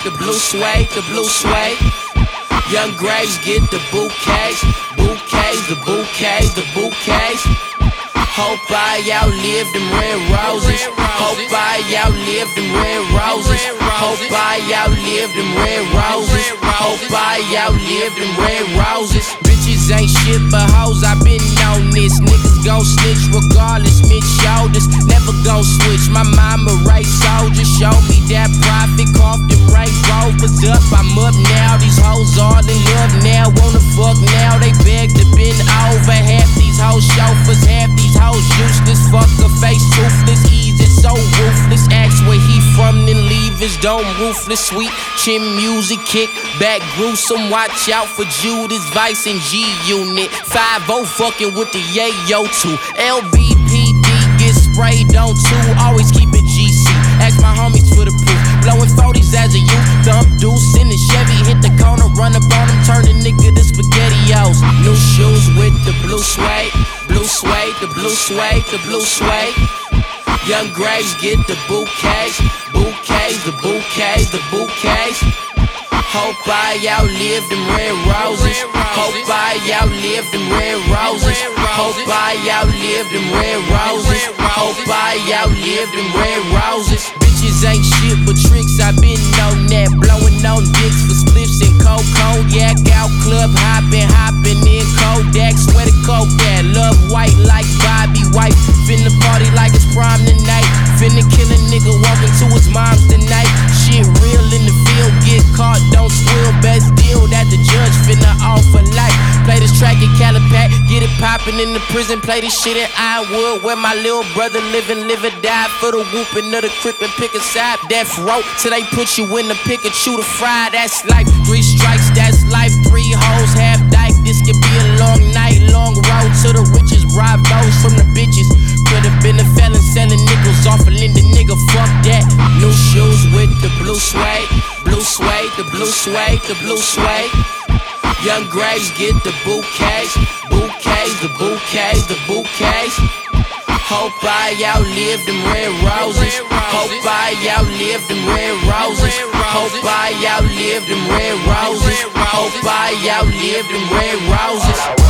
the blue suede, the blue suede. Young Graves get the bouquets, bouquets, the bouquets, the bouquets. Hope I outlive them red roses. Hope I outlive them red roses. Hope I outlive them red roses. Hope I outlive them red roses. Bitches ain't shit but hoes, I been on this. Niggas gon' snitch regardless, mid shoulders. Never gon' switch, my mama right soldier. Show me that profit, cough them Range Rovers up. I'm up now, these hoes all in love now. Wanna fuck now, they beg to bend over. Half these hoes chauffeurs, half these hoes useless. Fuck a face toothless, easy, so ruthless. Ask where he from, then leave his dome roofless. Sweet chin music, kick back gruesome. Watch out for Judas, Vice and G-Unit. 5-0 fucking with the yayo too. LBPD get sprayed on too. Always keep it GC. Ask my homies for the proof. Blowing 40s as a youth. Thump deuce in the Chevy. Hit the corner, run up on him. Turn the nigga to SpaghettiOs. New shoes with the blue suede. Blue suede, the blue suede, the blue suede. Young Graves get the bouquets. Bouquets, the bouquets, the bouquets. Hope I outlive them red roses. Hope I outlive them red roses. Hope I outlive them red roses. Hope I outlive them red roses. Bitches ain't shit but tricks, I been on that. Blowing on dicks for spliffs and cold cognac. Out club hopping in Kodak. Sweater Kodak, love white like Bobby White. Finna party like it's prom tonight. Finna kill a nigga walking to his mom's tonight. Shit real in the field, get caught, don't squill. Best deal that the judge finna offer life. Play this track in Calipat, get it poppin' in the prison. Play this shit in Ironwood where my little brother livin', live or die. For the whoopin' of the crip and pick a side. Death row till they put you in the pick and shoot a fry. That's life, 3 strikes, that's life. 3 hoes, half dyke. This could be a long night, long road to the riches. Bravos from the bitches. Could've been a felon selling nickels off a Linda nigga, fuck that. New shoes with the blue suede. Blue suede, the blue suede, the blue suede. Young Graves get the bouquets. Bouquets, the bouquets, the bouquets. Hope I outlive them red roses. Hope I outlive them red roses. Hope I outlive them red roses. Hope I outlive them red roses.